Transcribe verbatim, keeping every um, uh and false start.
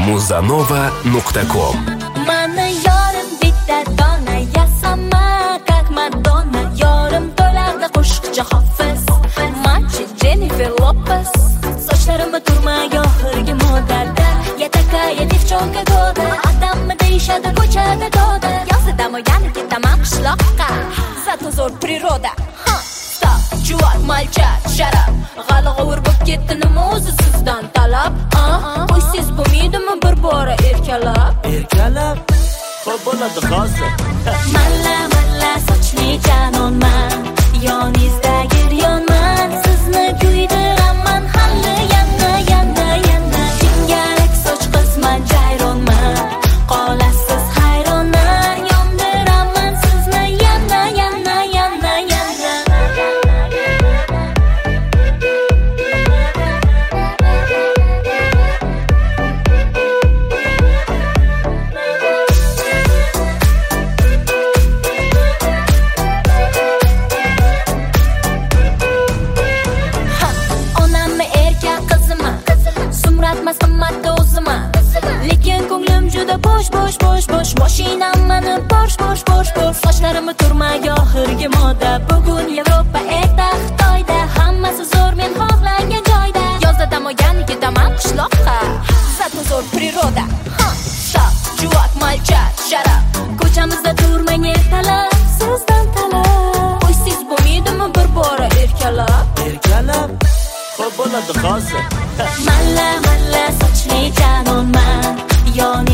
muzanova nuqta com. Mana yorim bitta dona yasama как Madonna, yorim to'larda qo'shiqchi Hofiz, Manchi Jennifer Lopez. Sochlarimni turmaga oxirgi modada, yatakaya devchonka goda, odammi deyishadi ko'chada doda. Yozda mo'yani ketaman qishloqqa, zato zo'r природа. Чувак, мальчик, sharaf, g'alg'ovur bo'lib ketdi nima o'zi sizdan talab? Qo'y siz bo'lmaydimi bir bora erkalab? Erkalab, xo'p bo'ladi hozir. Malla malla sochli janonman, yoningizda giryonman, sizni kuydiraman hali yana yana yana. Jingalak soch qizman, jayronman, qolasiz hayronman, yondiraman sizni yana yana yana yana. Lekin ko'nglim juda bosh bosh bosh bosh. Mashinam mani bosh bosh bosh bosh. Sochlarimni turmaga oxirgi moda. Bugun Yevropa, erta Xitoyda. Hammasi zo'r men xohlagan joyda. Yozda dam olgani ketaman qishloqqa, zato zo'r природа. Stop, chuvak, malchak, sharaf, ko'chamizda turmang ertalab, sizdan talab. Qo'y siz bo'lmaydimi bir bora erkalab? Erkalab, xo'p bo'ladi hozir. Malla malla sochli janonman, yon